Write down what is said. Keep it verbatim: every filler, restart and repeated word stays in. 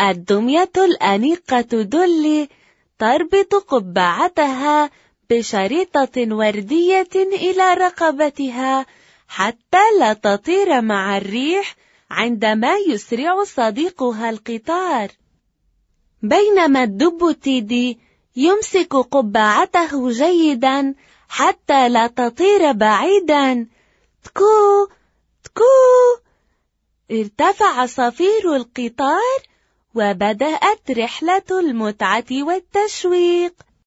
الدمية الأنيقة دولي تربط قبعتها بشريطة وردية إلى رقبتها حتى لا تطير مع الريح عندما يسرع صديقها القطار. بينما الدب تيدي يمسك قبعته جيدا حتى لا تطير بعيدا. تكو تكو ارتفع صفير القطار وبدأت رحلة المتعة والتشويق.